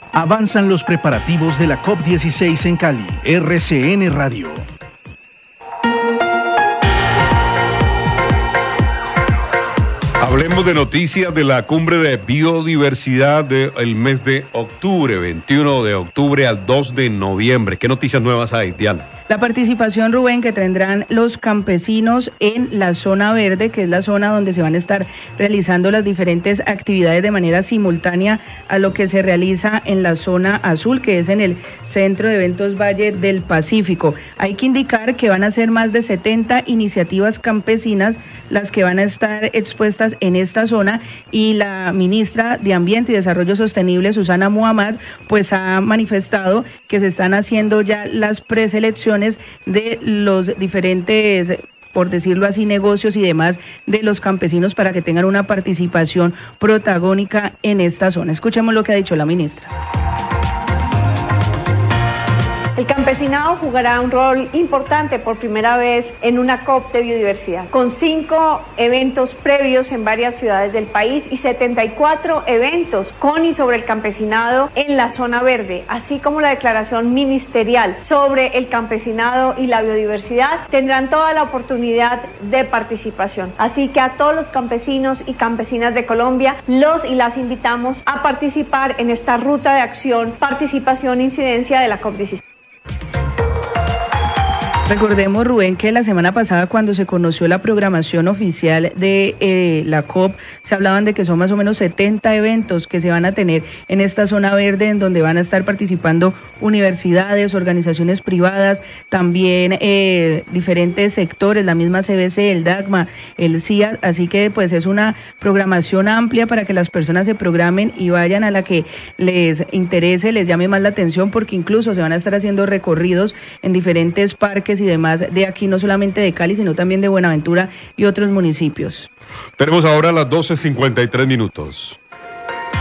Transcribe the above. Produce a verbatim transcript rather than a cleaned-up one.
Avanzan los preparativos de la COP dieciséis en Cali. R C N Radio. Hablemos de noticias de la cumbre de biodiversidad del mes de octubre, veintiuno de octubre al dos de noviembre. ¿Qué noticias nuevas hay, Diana? La participación, Rubén, que tendrán los campesinos en la zona verde, que es la zona donde se van a estar realizando las diferentes actividades de manera simultánea a lo que se realiza en la zona azul, que es en el Centro de Eventos Valle del Pacífico. Hay que indicar que van a ser más de setenta iniciativas campesinas las que van a estar expuestas en esta zona, y la ministra de Ambiente y Desarrollo Sostenible, Susana Muhammad, pues ha manifestado que se están haciendo ya las preselecciones de los diferentes, por decirlo así, negocios y demás de los campesinos para que tengan una participación protagónica en esta zona. Escuchemos lo que ha dicho la ministra. El campesinado jugará un rol importante por primera vez en una COP de biodiversidad, con cinco eventos previos en varias ciudades del país y setenta y cuatro eventos con y sobre el campesinado en la zona verde, así como la declaración ministerial sobre el campesinado y la biodiversidad. Tendrán toda la oportunidad de participación. Así que a todos los campesinos y campesinas de Colombia, los y las invitamos a participar en esta ruta de acción, participación e incidencia de la COP dieciséis. Recordemos, Rubén, que la semana pasada, cuando se conoció la programación oficial de eh, la COP, se hablaban de que son más o menos setenta eventos que se van a tener en esta zona verde, en donde van a estar participando universidades, organizaciones privadas, también eh, diferentes sectores, la misma C B C, el DACMA, el C I A, así que pues es una programación amplia para que las personas se programen y vayan a la que les interese, les llame más la atención, porque incluso se van a estar haciendo recorridos en diferentes parques y demás de aquí, no solamente de Cali, sino también de Buenaventura y otros municipios. Tenemos ahora las doce cincuenta y tres minutos.